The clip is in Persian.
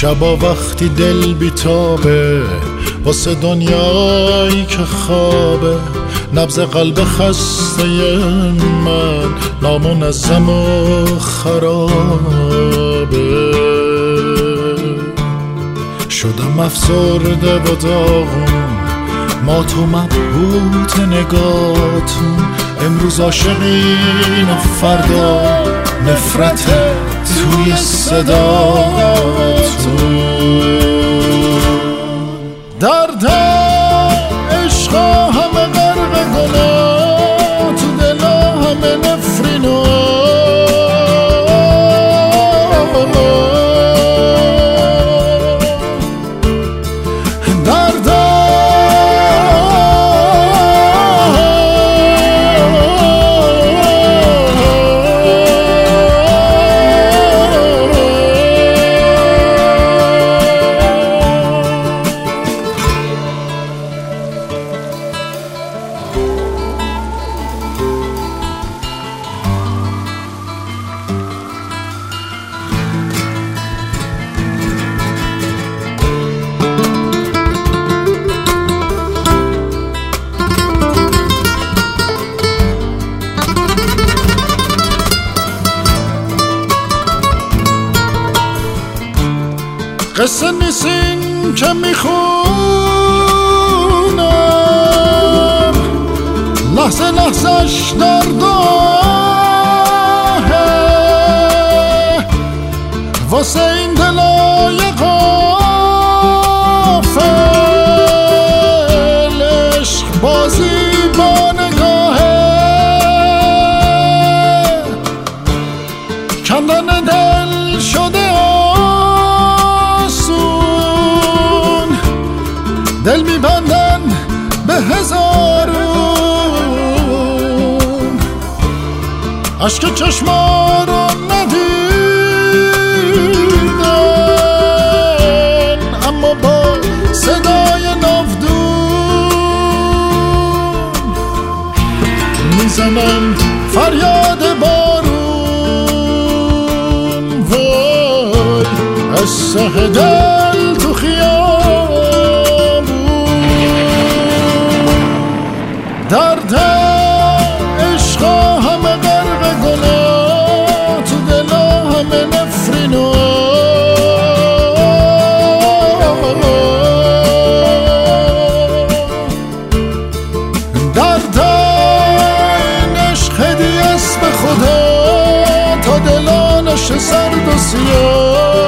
شبا وقتی دل بیتابه واسه دنیایی که خوابه، نبض قلب خسته من نامنظم و خرابه. شدم افسرده و داغون، ما تو مبهوت نگاتون، امروز عاشقین و فردا نفرت توی صداتون. درد عشقا همه غرق گناه، تو دلا همه نفرین و قصه نیستین که میخونم، لحظه لحظهش درد آهه، واسه این دلای غافل عشق بازی با نگاهه، کندن دل شده دل میبندن به هزارون، عشق چشما رو ندیدن اما با صدای ناودون میزنن فریاد بارون. وای از ته دل تو خیابون، درد عشقا همه غرق گناه، تو دلا همه نفرین و درد این عشق هدیه است به خدا، تا دلانش سرد و سیاه.